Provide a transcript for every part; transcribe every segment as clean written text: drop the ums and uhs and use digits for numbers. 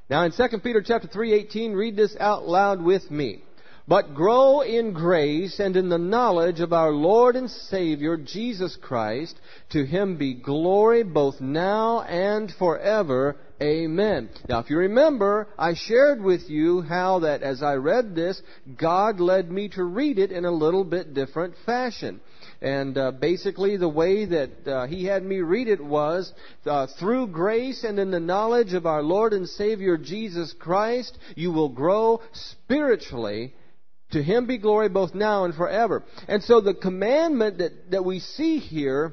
Now in 2 Peter chapter 3:18, read this out loud with me. But grow in grace and in the knowledge of our Lord and Savior, Jesus Christ. To Him be glory both now and forever. Amen. Now, if you remember, I shared with you how that as I read this, God led me to read it in a little bit different fashion. And basically the way that He had me read it was, through grace and in the knowledge of our Lord and Savior, Jesus Christ, you will grow spiritually. To Him be glory both now and forever. And so the commandment that we see here,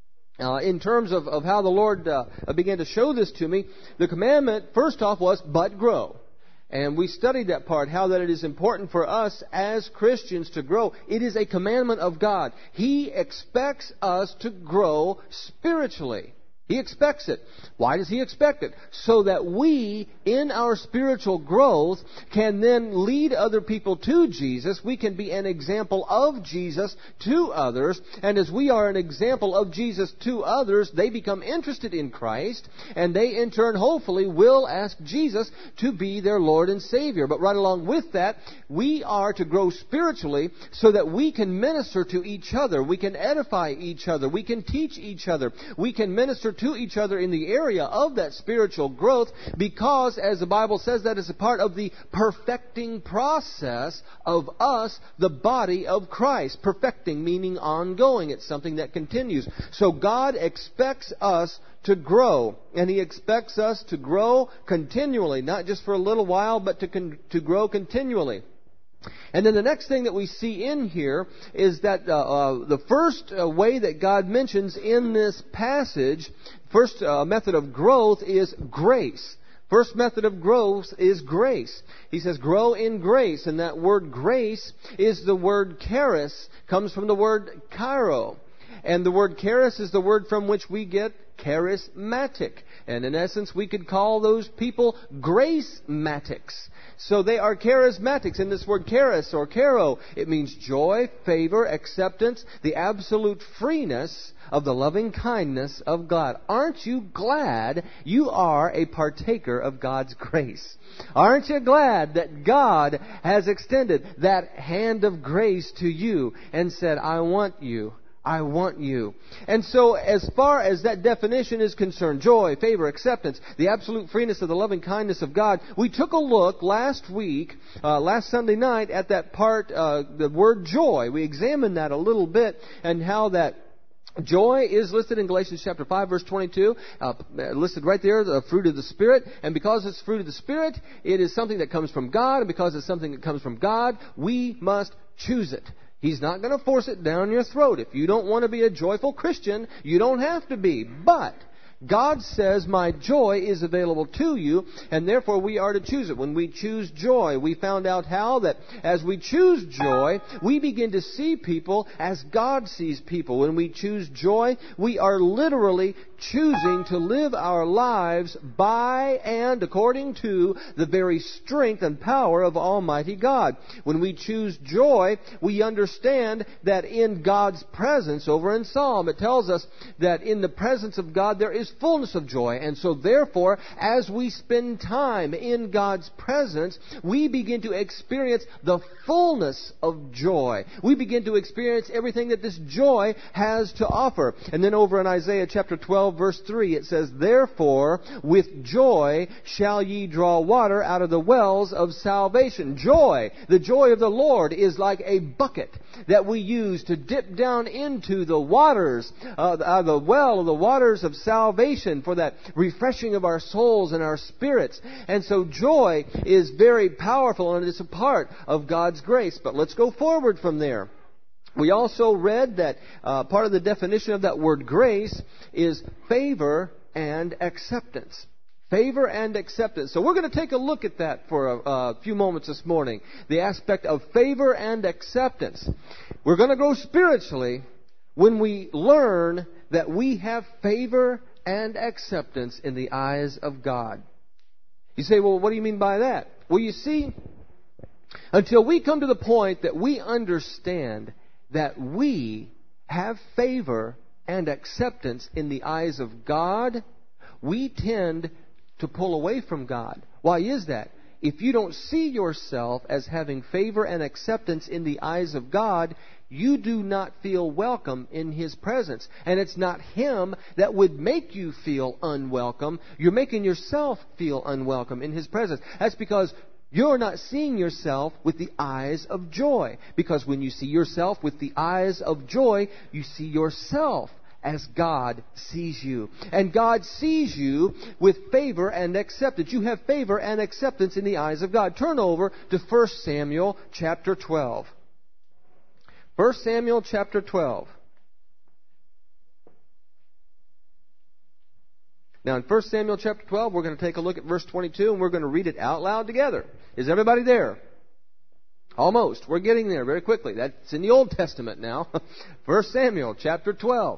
in terms of how the Lord began to show this to me, the commandment, first off, was, but grow. And we studied that part, how that it is important for us as Christians to grow. It is a commandment of God. He expects us to grow spiritually. He expects it. Why does He expect it? So that we, in our spiritual growth, can then lead other people to Jesus. We can be an example of Jesus to others. And as we are an example of Jesus to others, they become interested in Christ. And they, in turn, hopefully, will ask Jesus to be their Lord and Savior. But right along with that, we are to grow spiritually so that we can minister to each other. We can edify each other. We can teach each other. We can minister to each other in the area of that spiritual growth, because, as the Bible says, that is a part of the perfecting process of us, the body of Christ. Perfecting meaning ongoing. It's something that continues. So God expects us to grow, and He expects us to grow continually, not just for a little while, but to grow continually. And then the next thing that we see in here is that the first way that God mentions in this passage, first method of growth is grace. First method of growth is grace. He says, grow in grace. And that word grace is the word charis, comes from the word chairo. And the word charis is the word from which we get charismatic. And in essence, we could call those people grace-matics. So they are charismatics. In this word charis or charo, it means joy, favor, acceptance, the absolute freeness of the loving kindness of God. Aren't you glad you are a partaker of God's grace? Aren't you glad that God has extended that hand of grace to you and said, I want you. I want you. And so as far as that definition is concerned, joy, favor, acceptance, the absolute freeness of the loving kindness of God, we took a look last week, last Sunday night, at that part, the word joy. We examined that a little bit and how that joy is listed in Galatians chapter 5, verse 22, listed right there, the fruit of the Spirit. And because it's fruit of the Spirit, it is something that comes from God. And because it's something that comes from God, we must choose it. He's not going to force it down your throat. If you don't want to be a joyful Christian, you don't have to be. But God says, my joy is available to you, and therefore we are to choose it. When we choose joy, we found out how that as we choose joy, we begin to see people as God sees people. When we choose joy, we are literally choosing to live our lives by and according to the very strength and power of Almighty God. When we choose joy, we understand that in God's presence, over in Psalm, it tells us that in the presence of God there is fullness of joy. And so therefore, as we spend time in God's presence, we begin to experience the fullness of joy. We begin to experience everything that this joy has to offer. And then over in Isaiah chapter 12, verse 3, it says, therefore, with joy shall ye draw water out of the wells of salvation. Joy, the joy of the Lord, is like a bucket that we use to dip down into the waters, the well of the waters of salvation for that refreshing of our souls and our spirits. And so joy is very powerful, and it's a part of God's grace. But let's go forward from there. We also read that part of the definition of that word grace is favor and acceptance. Favor and acceptance. So we're going to take a look at that for a few moments this morning. The aspect of favor and acceptance. We're going to grow spiritually when we learn that we have favor and acceptance in the eyes of God. You say, well, what do you mean by that? Well, you see, until we come to the point that we understand that we have favor and acceptance in the eyes of God, we tend to pull away from God. Why is that? If you don't see yourself as having favor and acceptance in the eyes of God, you do not feel welcome in His presence. And it's not Him that would make you feel unwelcome. You're making yourself feel unwelcome in His presence. That's because you're not seeing yourself with the eyes of joy. Because when you see yourself with the eyes of joy, you see yourself as God sees you. And God sees you with favor and acceptance. You have favor and acceptance in the eyes of God. Turn over to 1 Samuel chapter 12. 1 Samuel chapter 12. Now in 1 Samuel chapter 12, we're going to take a look at verse 22 and we're going to read it out loud together. Is everybody there? Almost. We're getting there very quickly. That's in the Old Testament now. 1 Samuel chapter 12.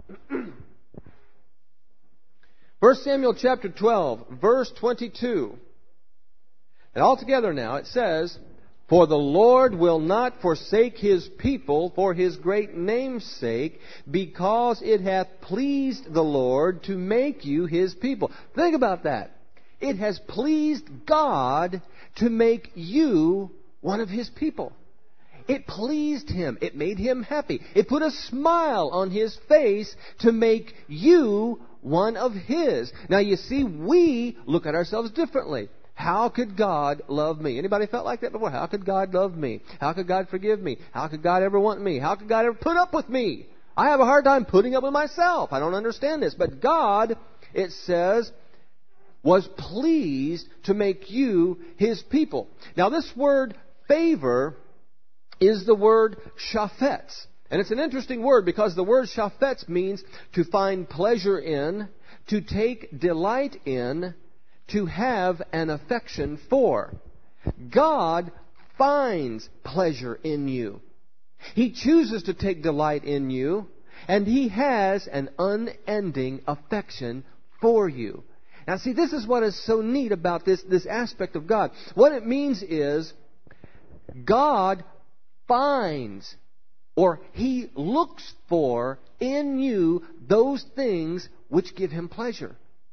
1 Samuel chapter 12, verse 22. And all together now it says, "For the Lord will not forsake His people for His great name's sake, because it hath pleased the Lord to make you His people." Think about that. It has pleased God to make you one of His people. It pleased Him. It made Him happy. It put a smile on His face to make you one of His. Now you see, we look at ourselves differently. How could God love me? Anybody felt like that before? How could God love me? How could God forgive me? How could God ever want me? How could God ever put up with me? I have a hard time putting up with myself. I don't understand this. But God, it says, was pleased to make you His people. Now this word favor is the word shafetz. And it's an interesting word because the word shafetz means to find pleasure in, to take delight in, to have an affection for. God finds pleasure in you. He chooses to take delight in you, and He has an unending affection for you. Now see, this is what is so neat about this aspect of God. What it means is God finds, or He looks for in you those things which give Him pleasure.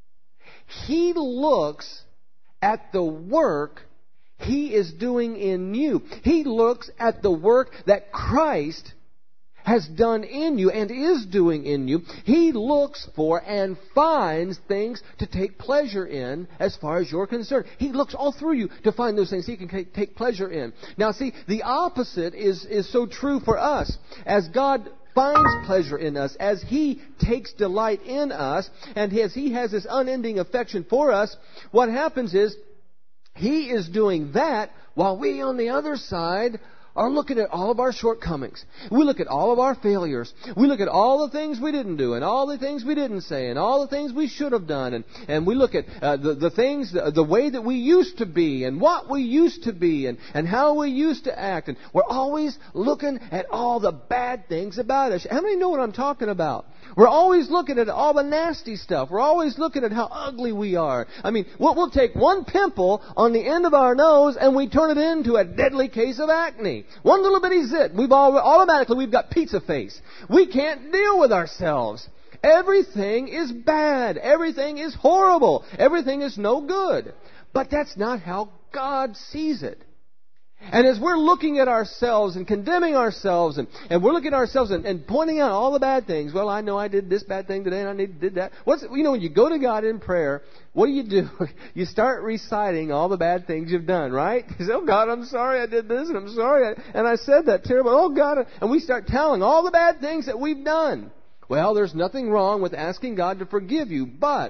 He looks at the work He is doing in you. He looks at the work that Christ has done in you and is doing in you. He looks for and finds things to take pleasure in as far as you're concerned. He looks all through you to find those things He can take pleasure in. Now see, the opposite is so true for us. As God finds pleasure in us, as He takes delight in us, and as He has this unending affection for us, what happens is He is doing that while we on the other side are looking at all of our shortcomings. We look at all of our failures. We look at all the things we didn't do and all the things we didn't say and all the things we should have done. And we look at the things, the way that we used to be and what we used to be and how we used to act. And we're always looking at all the bad things about us. How many know what I'm talking about? We're always looking at all the nasty stuff. We're always looking at how ugly we are. I mean, we'll take one pimple on the end of our nose and we turn it into a deadly case of acne. One little bitty zit, automatically we've got pizza face. We can't deal with ourselves. Everything is bad. Everything is horrible. Everything is no good. But that's not how God sees it. And as we're looking at ourselves and condemning ourselves and we're looking at ourselves and pointing out all the bad things, well, I know I did this bad thing today and I did that. When you go to God in prayer, what do? You start reciting all the bad things you've done, right? You say, oh God, I'm sorry I did this and I'm sorry and I said that terrible. Oh God, and we start telling all the bad things that we've done. Well, there's nothing wrong with asking God to forgive you, but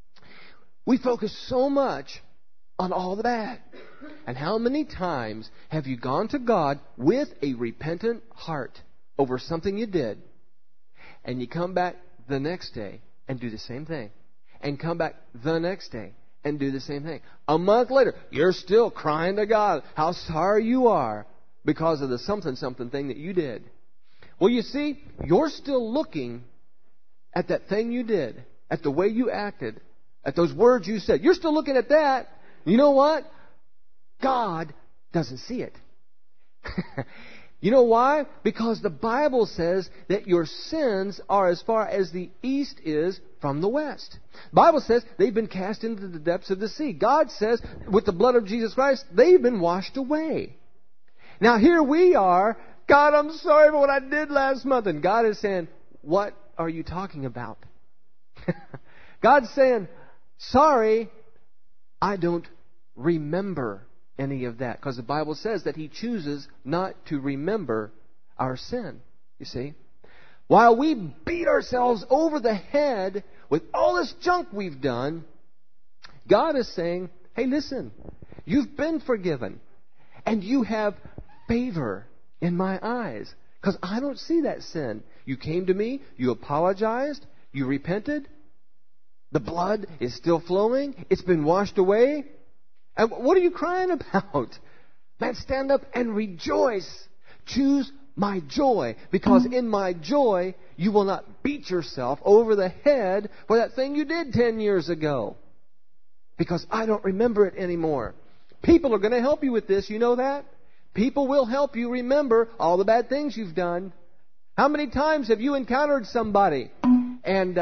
we focus so much on all the bad. And how many times have you gone to God with a repentant heart over something you did, and you come back the next day and do the same thing, and come back the next day and do the same thing? A month later, you're still crying to God how sorry you are because of the something thing that you did. Well, you see, you're still looking at that thing you did, at the way you acted, at those words you said. You're still looking at that. You know what? God doesn't see it. You know why? Because the Bible says that your sins are as far as the east is from the west. The Bible says they've been cast into the depths of the sea. God says with the blood of Jesus Christ, they've been washed away. Now here we are, God, I'm sorry for what I did last month. And God is saying, what are you talking about? God's saying, sorry, I don't remember any of that, because the Bible says that He chooses not to remember our sin. You see? While we beat ourselves over the head with all this junk we've done, God is saying, hey, listen, you've been forgiven, and you have favor in my eyes, because I don't see that sin. You came to me, you apologized, you repented, the blood is still flowing, it's been washed away. And what are you crying about? Man, stand up and rejoice. Choose my joy, because in my joy you will not beat yourself over the head for that thing you did 10 years ago, because I don't remember it anymore. People are going to help you with this. You know that? People will help you remember all the bad things you've done. How many times have you encountered somebody and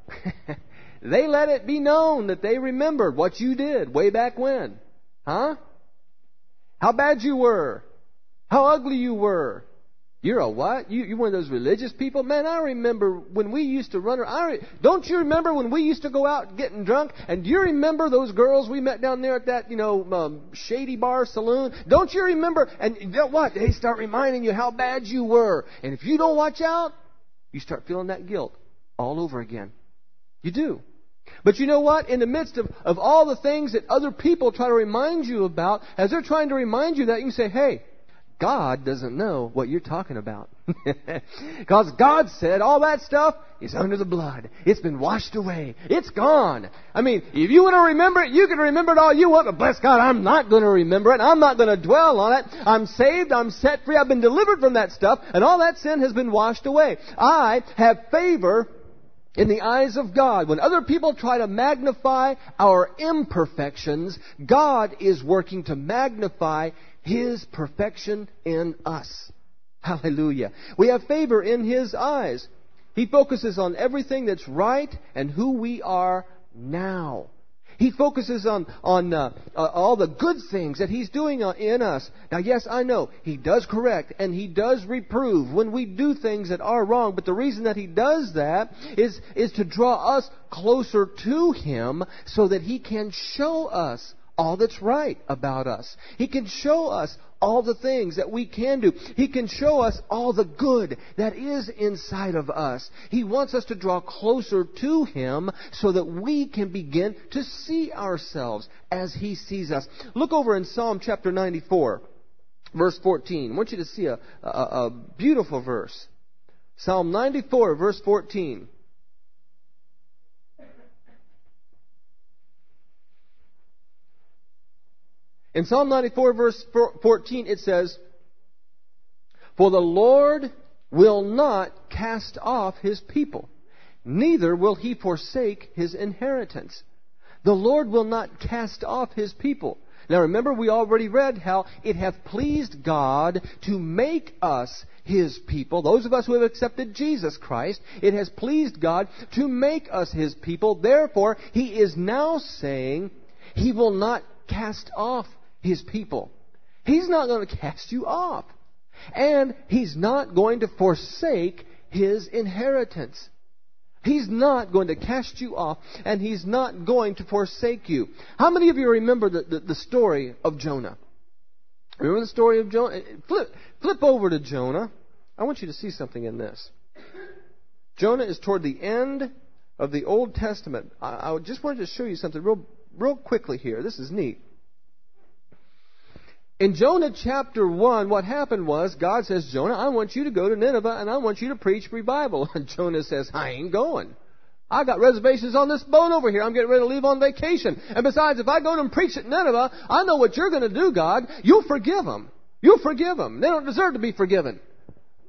they let it be known that they remembered what you did way back when? Huh? How bad you were. How ugly you were. You're a what? You're one of those religious people? Man, I remember when we used to run. Don't you remember when we used to go out getting drunk? And do you remember those girls we met down there at that, shady bar saloon? Don't you remember? And you know what? They start reminding you how bad you were. And if you don't watch out, you start feeling that guilt all over again. You do. But you know what? In the midst of all the things that other people try to remind you about, as they're trying to remind you that, you can say, hey, God doesn't know what you're talking about. Because God said all that stuff is under the blood. It's been washed away. It's gone. I mean, if you want to remember it, you can remember it all you want. But bless God, I'm not going to remember it. I'm not going to dwell on it. I'm saved. I'm set free. I've been delivered from that stuff. And all that sin has been washed away. I have favor in the eyes of God. When other people try to magnify our imperfections, God is working to magnify His perfection in us. Hallelujah. We have favor in His eyes. He focuses on everything that's right and who we are now. He focuses on all the good things that He's doing in us. Now, yes, I know He does correct and He does reprove when we do things that are wrong. But the reason that He does that is to draw us closer to Him so that He can show us all that's right about us. He can show us all the things that we can do. He can show us all the good that is inside of us. He wants us to draw closer to Him so that we can begin to see ourselves as He sees us. Look over in Psalm chapter 94, verse 14. I want you to see a beautiful verse. Psalm 94, verse 14. In Psalm 94, verse 14, it says, "For the Lord will not cast off His people, neither will He forsake His inheritance." The Lord will not cast off His people. Now remember, we already read how it hath pleased God to make us His people. Those of us who have accepted Jesus Christ, it has pleased God to make us His people. Therefore, He is now saying He will not cast off His people. He's not going to cast you off. And He's not going to forsake His inheritance. He's not going to cast you off, and He's not going to forsake you. How many of you remember the story of Jonah? Remember the story of Jonah? Flip over to Jonah. I want you to see something in this. Jonah is toward the end of the Old Testament. I just wanted to show you something real quickly here. This is neat. In Jonah chapter 1, what happened was, God says, Jonah, I want you to go to Nineveh and I want you to preach revival. And Jonah says, I ain't going. I got reservations on this boat over here. I'm getting ready to leave on vacation. And besides, if I go and preach at Nineveh, I know what you're going to do, God. You'll forgive them. You'll forgive them. They don't deserve to be forgiven.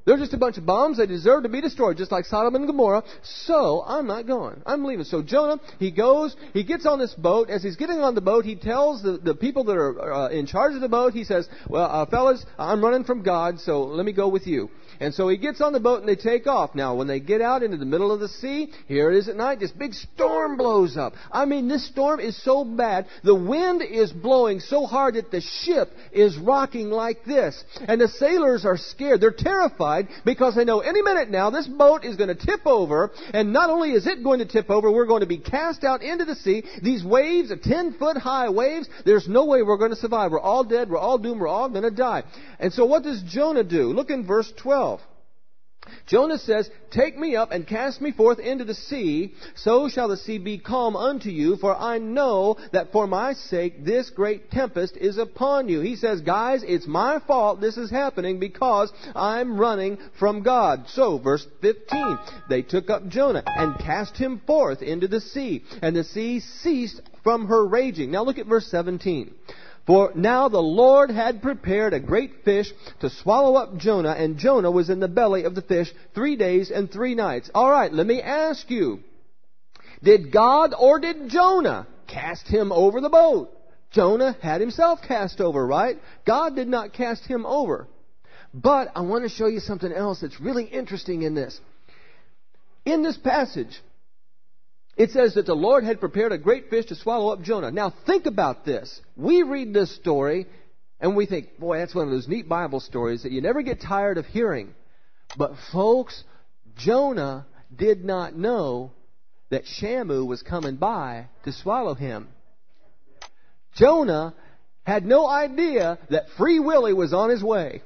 They're just a bunch of bums. They deserve to be destroyed, just like Sodom and Gomorrah. So I'm not going. I'm leaving. So Jonah, he goes, he gets on this boat. As he's getting on the boat, he tells the people that are in charge of the boat, he says, well, fellas, I'm running from God, so let me go with you. And so he gets on the boat and they take off. Now, when they get out into the middle of the sea, here it is at night, this big storm blows up. I mean, this storm is so bad. The wind is blowing so hard that the ship is rocking like this. And the sailors are scared. They're terrified because they know any minute now this boat is going to tip over. And not only is it going to tip over, we're going to be cast out into the sea. These waves are 10-foot high waves. There's no way we're going to survive. We're all dead. We're all doomed. We're all going to die. And so what does Jonah do? Look in verse 12. Jonah says, take me up and cast me forth into the sea, so shall the sea be calm unto you, for I know that for my sake this great tempest is upon you. He says, guys, it's my fault this is happening because I'm running from God. So, verse 15, they took up Jonah and cast him forth into the sea, and the sea ceased from her raging. Now look at verse 17. For now the Lord had prepared a great fish to swallow up Jonah, and Jonah was in the belly of the fish 3 days and 3 nights. All right, let me ask you, did God or did Jonah cast him over the boat? Jonah had himself cast over, right? God did not cast him over. But I want to show you something else that's really interesting in this. In this passage, it says that the Lord had prepared a great fish to swallow up Jonah. Now think about this. We read this story and we think, boy, that's one of those neat Bible stories that you never get tired of hearing. But folks, Jonah did not know that Shamu was coming by to swallow him. Jonah had no idea that Free Willy was on his way.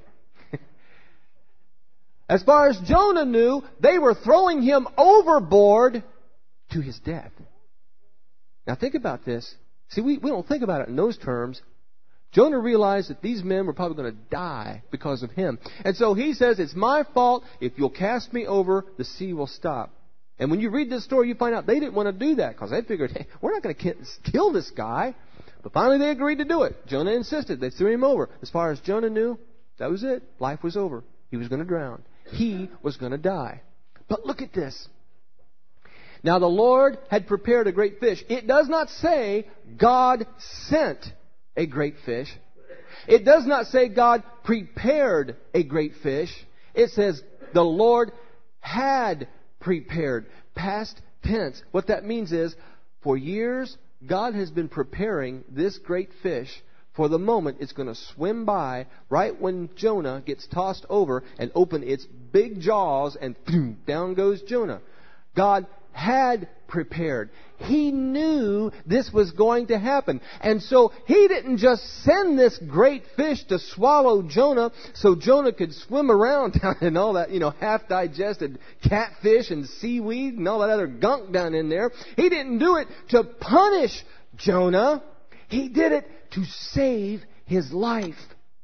As far as Jonah knew, they were throwing him overboard to his death. Now think about this. See, we don't think about it in those terms. Jonah realized that these men were probably going to die because of him. And so he says, it's my fault. If you'll cast me over, the sea will stop. And when you read this story, you find out they didn't want to do that because they figured, hey, we're not going to kill this guy. But finally they agreed to do it. Jonah insisted. They threw him over. As far as Jonah knew, that was it. Life was over. He was going to drown. He was going to die. But look at this. Now the Lord had prepared a great fish. It does not say God sent a great fish. It does not say God prepared a great fish. It says the Lord had prepared. Past tense. What that means is, for years, God has been preparing this great fish for the moment it's going to swim by right when Jonah gets tossed over and open its big jaws and boom, down goes Jonah. God had prepared. He knew this was going to happen. And so He didn't just send this great fish to swallow Jonah so Jonah could swim around and all that, half-digested catfish and seaweed and all that other gunk down in there. He didn't do it to punish Jonah. He did it to save his life.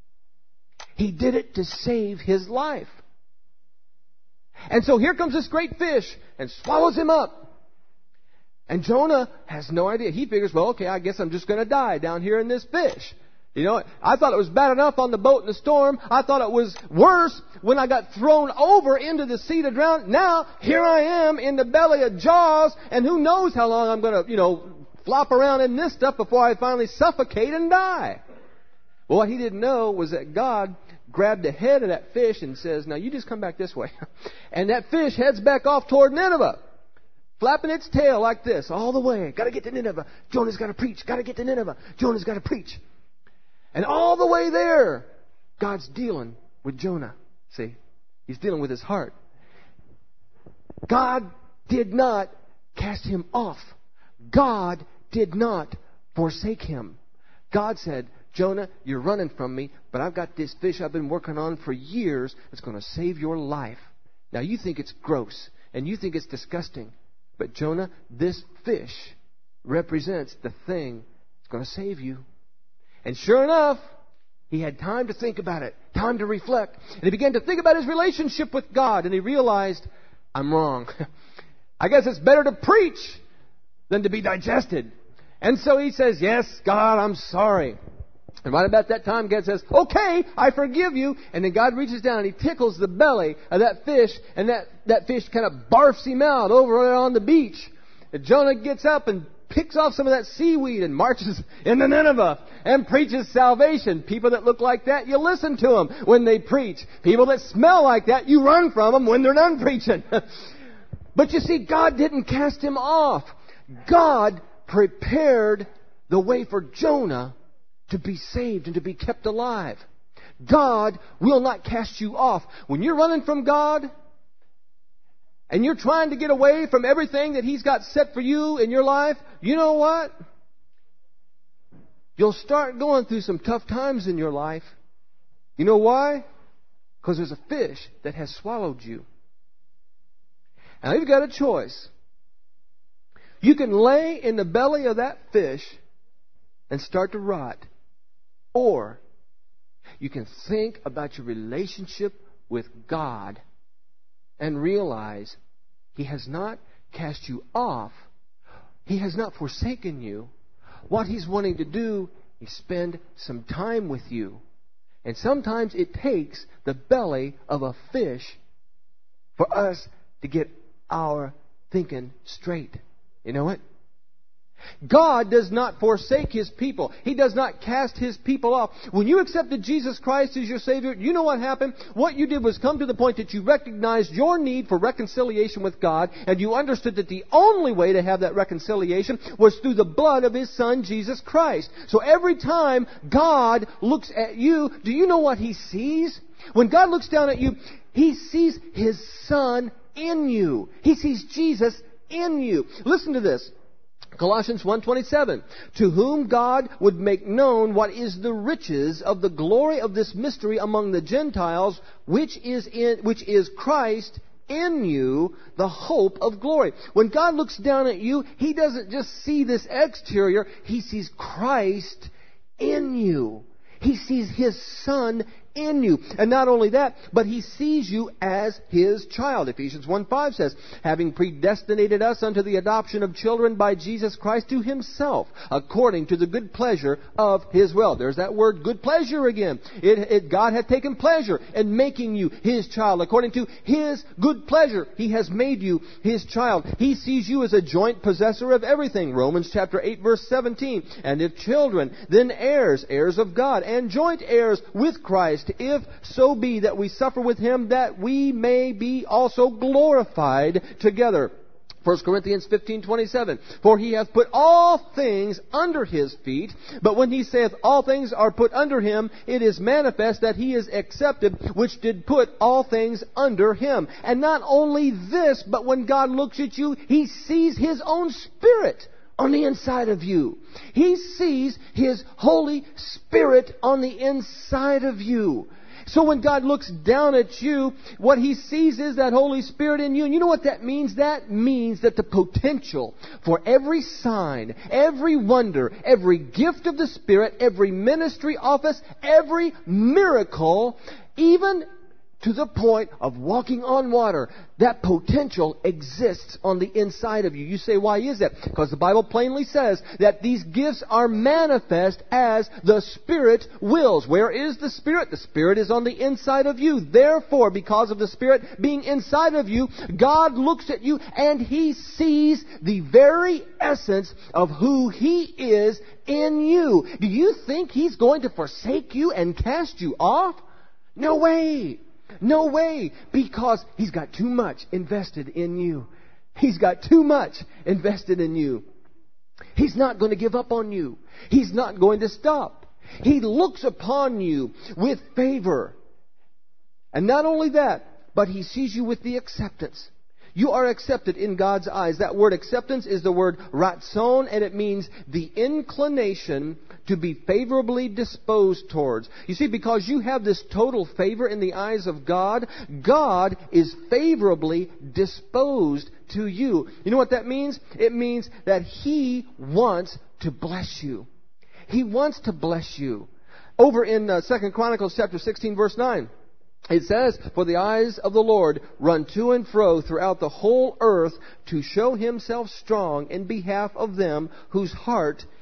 He did it to save his life. And so here comes this great fish and swallows him up. And Jonah has no idea. He figures, well, okay, I guess I'm just going to die down here in this fish. I thought it was bad enough on the boat in the storm. I thought it was worse when I got thrown over into the sea to drown. Now, here I am in the belly of Jaws, and who knows how long I'm going to, flop around in this stuff before I finally suffocate and die. Well, what he didn't know was that God grabbed the head of that fish and says, now you just come back this way. And that fish heads back off toward Nineveh, flapping its tail like this all the way. Got to get to Nineveh. Jonah's got to preach. Got to get to Nineveh. Jonah's got to preach. And all the way there, God's dealing with Jonah. See, He's dealing with his heart. God did not cast him off. God did not forsake him. God said, Jonah, you're running from me, but I've got this fish I've been working on for years that's going to save your life. Now you think it's gross, and you think it's disgusting. But Jonah, this fish represents the thing that's going to save you. And sure enough, he had time to think about it, time to reflect. And he began to think about his relationship with God, and he realized, I'm wrong. I guess it's better to preach than to be digested. And so he says, yes, God, I'm sorry. And right about that time, God says, okay, I forgive you. And then God reaches down and He tickles the belly of that fish, and that fish kind of barfs him out over there on the beach. And Jonah gets up and picks off some of that seaweed and marches into Nineveh and preaches salvation. People that look like that, you listen to them when they preach. People that smell like that, you run from them when they're done preaching. But you see, God didn't cast him off. God prepared the way for Jonah to be saved and to be kept alive. God will not cast you off. When you're running from God and you're trying to get away from everything that He's got set for you in your life, you know what? You'll start going through some tough times in your life. You know why? Because there's a fish that has swallowed you. Now you've got a choice. You can lay in the belly of that fish and start to rot. Or you can think about your relationship with God and realize He has not cast you off. He has not forsaken you. What He's wanting to do is spend some time with you. And sometimes it takes the belly of a fish for us to get our thinking straight. You know what? God does not forsake His people. He does not cast His people off. When you accepted Jesus Christ as your Savior, you know what happened? What you did was come to the point that you recognized your need for reconciliation with God, and you understood that the only way to have that reconciliation was through the blood of His Son, Jesus Christ. So every time God looks at you, do you know what He sees? When God looks down at you, He sees His Son in you. He sees Jesus in you. Listen to this. Colossians 1:27, to whom God would make known what is the riches of the glory of this mystery among the Gentiles, which is Christ in you, the hope of glory. When God looks down at you, He doesn't just see this exterior, He sees Christ in you. He sees His Son in you. And not only that, but He sees you as His child. Ephesians 1:5 says, having predestinated us unto the adoption of children by Jesus Christ to Himself, according to the good pleasure of His will. There's that word, good pleasure again. God had taken pleasure in making you His child. According to His good pleasure, He has made you His child. He sees you as a joint possessor of everything. Romans chapter 8 verse 17. And if children, then heirs, heirs of God, and joint heirs with Christ, if so be that we suffer with Him, that we may be also glorified together. 1 Corinthians 15:27. For He hath put all things under His feet, but when He saith all things are put under Him, it is manifest that He is accepted, which did put all things under Him. And not only this, but when God looks at you, He sees His own Spirit on the inside of you. He sees His Holy Spirit on the inside of you. So when God looks down at you, what He sees is that Holy Spirit in you. And you know what that means? That means that the potential for every sign, every wonder, every gift of the Spirit, every ministry office, every miracle, even to the point of walking on water, that potential exists on the inside of you. You say, why is that? Because the Bible plainly says that these gifts are manifest as the Spirit wills. Where is the Spirit? The Spirit is on the inside of you. Therefore, because of the Spirit being inside of you, God looks at you and He sees the very essence of who He is in you. Do you think He's going to forsake you and cast you off? No way. No way, because He's got too much invested in you. He's got too much invested in you. He's not going to give up on you. He's not going to stop. He looks upon you with favor. And not only that, but He sees you with the acceptance. You are accepted in God's eyes. That word acceptance is the word ratson, and it means the inclination to be favorably disposed towards. You see, because you have this total favor in the eyes of God, God is favorably disposed to you. You know what that means? It means that He wants to bless you. He wants to bless you. Over in 2 Chronicles chapter 16 verse 9. It says, for the eyes of the Lord run to and fro throughout the whole earth to show Himself strong in behalf of them whose heart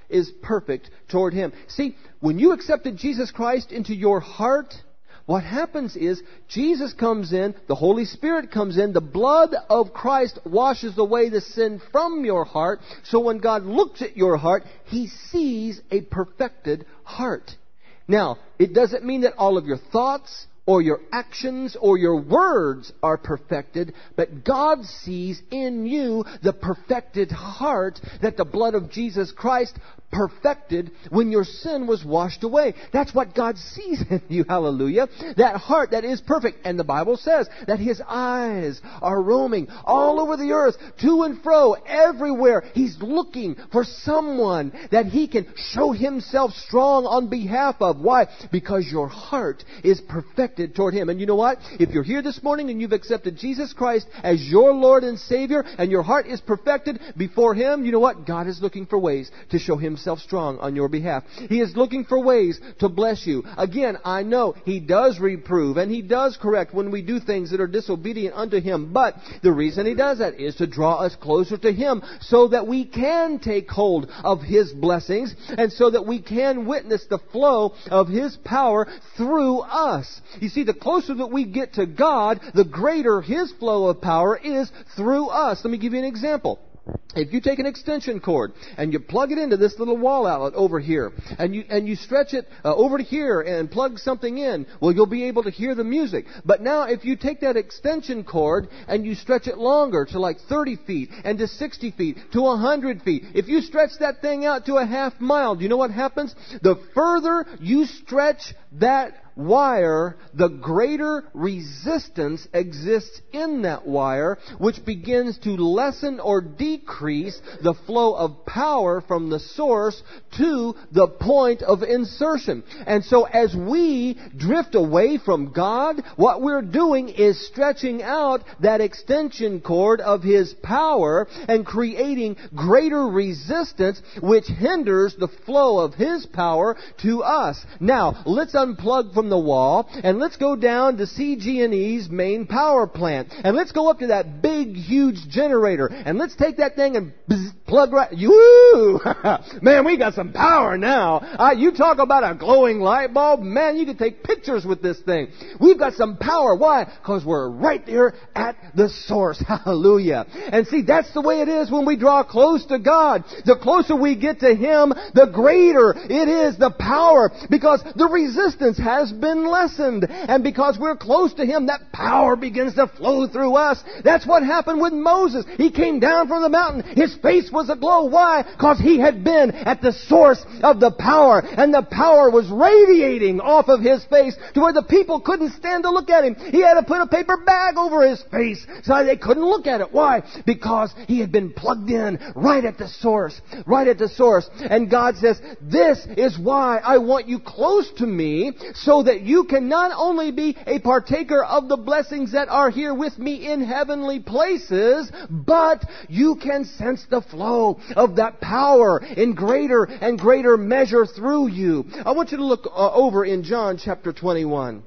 is perfect toward Him. See, when you accepted Jesus Christ into your heart, what happens is Jesus comes in, the Holy Spirit comes in, the blood of Christ washes away the sin from your heart. So when God looks at your heart, He sees a perfected heart. Now, it doesn't mean that all of your thoughts or your actions or your words are perfected, but God sees in you the perfected heart that the blood of Jesus Christ perfected when your sin was washed away. That's what God sees in you, hallelujah. That heart that is perfect. And the Bible says that His eyes are roaming all over the earth, to and fro, everywhere. He's looking for someone that He can show Himself strong on behalf of. Why? Because your heart is perfected toward Him. And you know what? If you're here this morning and you've accepted Jesus Christ as your Lord and Savior, and your heart is perfected before Him, you know what? God is looking for ways to show Himself strong on your behalf. He is looking for ways to bless you. Again, I know He does reprove and He does correct when we do things that are disobedient unto Him. But the reason He does that is to draw us closer to Him so that we can take hold of His blessings and so that we can witness the flow of His power through us. You see, the closer that we get to God, the greater His flow of power is through us. Let me give you an example. If you take an extension cord and you plug it into this little wall outlet over here, and you stretch it over to here and plug something in, well, you'll be able to hear the music. But now if you take that extension cord and you stretch it longer to like 30 feet and to 60 feet to 100 feet, if you stretch that thing out to a half mile, do you know what happens? The further you stretch that wire, the greater resistance exists in that wire, which begins to lessen or decrease the flow of power from the source to the point of insertion. And so as we drift away from God, what we're doing is stretching out that extension cord of His power and creating greater resistance, which hinders the flow of His power to us. Now, let's unplug from the wall and let's go down to CG&E's main power plant and let's go up to that big huge generator and let's take that thing and plug right. Woo! Man, we got some power now. You talk about a glowing light bulb, man, you can take pictures with this thing. We've got some power. Why? Because we're right there at the source. Hallelujah. And see, that's the way it is when we draw close to God. The closer we get to Him, the greater it is the power, because the resistance has been lessened. And because we're close to Him, that power begins to flow through us. That's what happened with Moses. He came down from the mountain. His face was aglow. Why? Because he had been at the source of the power. And the power was radiating off of his face to where the people couldn't stand to look at him. He had to put a paper bag over his face so they couldn't look at it. Why? Because he had been plugged in right at the source. Right at the source. And God says, this is why I want you close to me, so that you can not only be a partaker of the blessings that are here with me in heavenly places, but you can sense the flow of that power in greater and greater measure through you. I want you to look over in John chapter 21.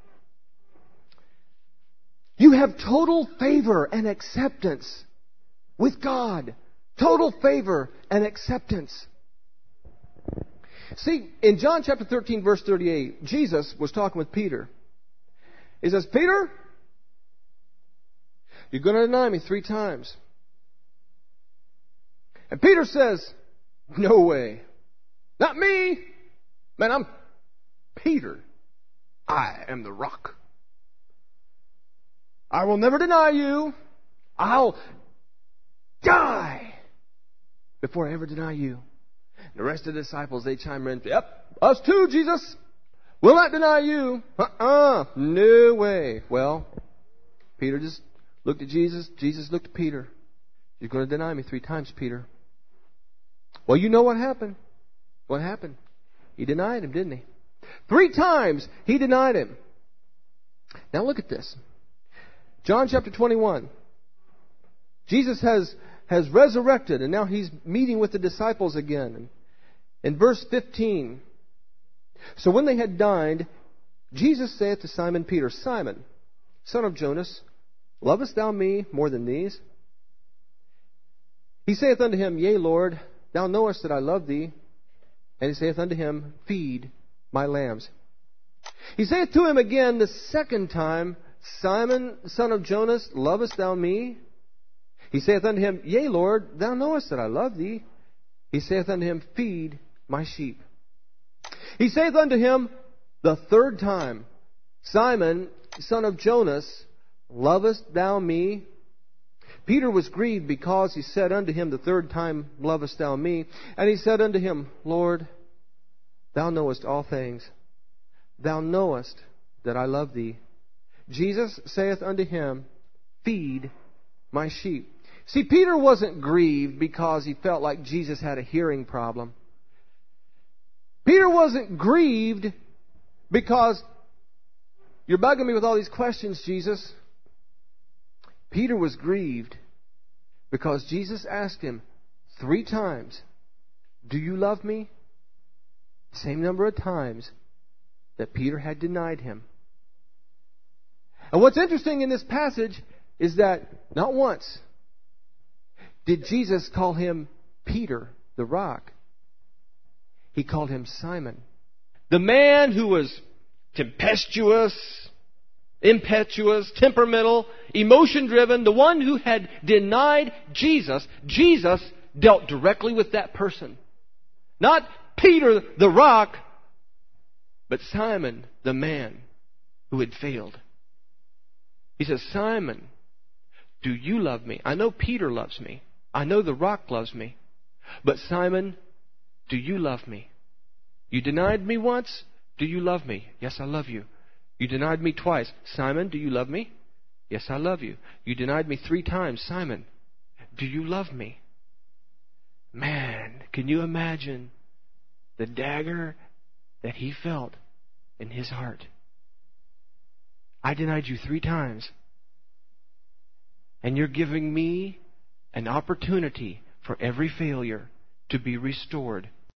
You have total favor and acceptance with God. Total favor and acceptance. See, in John chapter 13, verse 38, Jesus was talking with Peter. He says, Peter, you're going to deny me 3 times. And Peter says, no way. Not me. Man, I'm Peter. I am the rock. I will never deny you. I'll die before I ever deny you. The rest of the disciples, they chime in, yep, us too, Jesus. We'll not deny you. No way. Well, Peter just looked at Jesus. Jesus looked at Peter. You're going to deny me 3 times, Peter. Well, you know what happened. What happened? He denied him, didn't he? 3 times he denied him. Now look at this. John chapter 21. Jesus has resurrected, and now He's meeting with the disciples again. In verse 15, so when they had dined, Jesus saith to Simon Peter, Simon, son of Jonas, lovest thou me more than these? He saith unto him, Yea, Lord, thou knowest that I love thee. And he saith unto him, Feed my lambs. He saith to him again the second time, Simon, son of Jonas, lovest thou me? He saith unto him, Yea, Lord, thou knowest that I love thee. He saith unto him, Feed my sheep. He saith unto him the third time, Simon, son of Jonas, lovest thou me? Peter was grieved because he said unto him the third time, Lovest thou me? And he said unto him, Lord, thou knowest all things. Thou knowest that I love thee. Jesus saith unto him, Feed my sheep. See, Peter wasn't grieved because he felt like Jesus had a hearing problem. Peter wasn't grieved because, You're bugging me with all these questions, Jesus. Peter was grieved because Jesus asked him 3 times, Do you love me? Same number of times that Peter had denied him. And what's interesting in this passage is that not once did Jesus call him Peter, the rock. He called him Simon. The man who was tempestuous, impetuous, temperamental, emotion-driven, the one who had denied Jesus, Jesus dealt directly with that person. Not Peter, the rock, but Simon, the man who had failed. He says, Simon, do you love me? I know Peter loves me. I know the rock loves me. But Simon, do you love me? You denied me once. Do you love me? Yes, I love you. You denied me twice. Simon, do you love me? Yes, I love you. You denied me 3 times. Simon, do you love me? Man, can you imagine the dagger that he felt in his heart? I denied you 3 times. And you're giving me an opportunity for every failure to be restored